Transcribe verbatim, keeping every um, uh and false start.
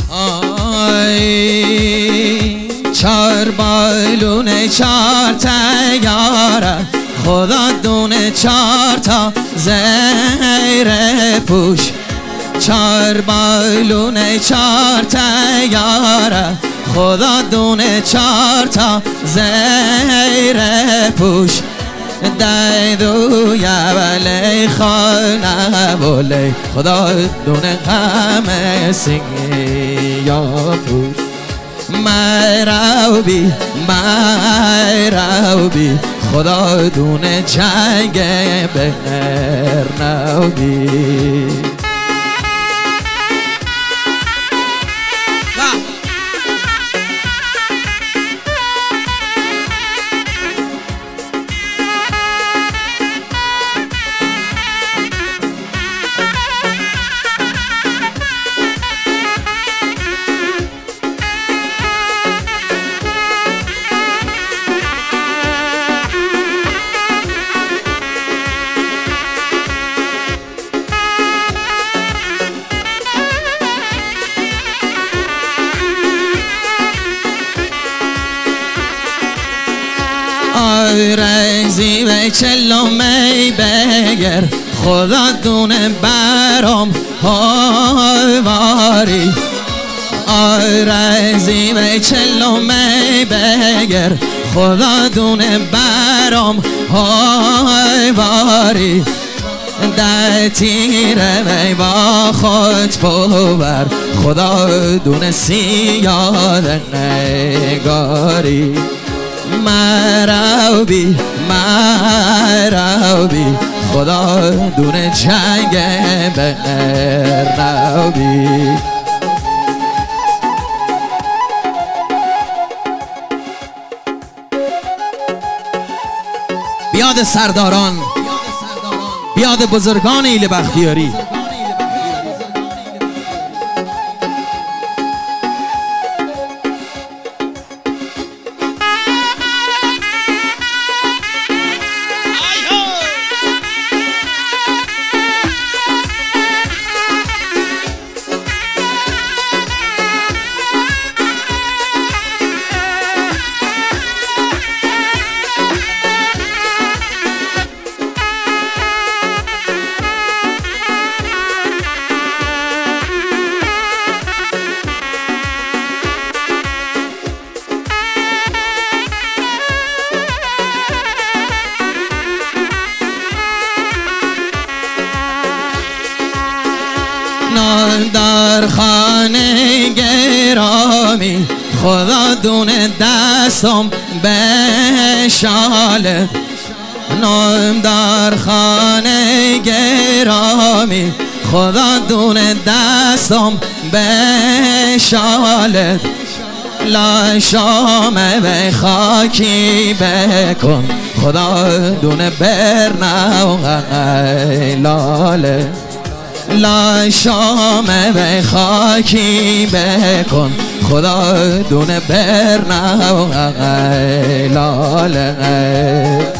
آی چار بالونه چار تیاره خدا دونه چار تا زیر پوش چار بالونه چار تیاره خدا دونه چار تا زیر پوش دیدوی ولی خانه ولی خدا دونه همه سنگی یا پوش میرو بی میرو بی خدا دونه جنگ بهر نو بی رزی و چلومی بگر خدا دونه برام هاواری رزی و چلومی بگر خدا دونه برام هاواری در تیره وی با خود ببر خدا دونه سیاد نگاری مرو بی مرو بی خدا دونه جنگ بهر نو بی بیاد سرداران بیاد بزرگان ایل بختیاری در خانه گرامی خدا دونه دستم بشاله نام در خانه گرامی خدا دونه دستم بشاله لا شامه به خاکی بکن خدا دونه برنو لاله لا شامه به خاکی بکن خدا دونه برنو لاله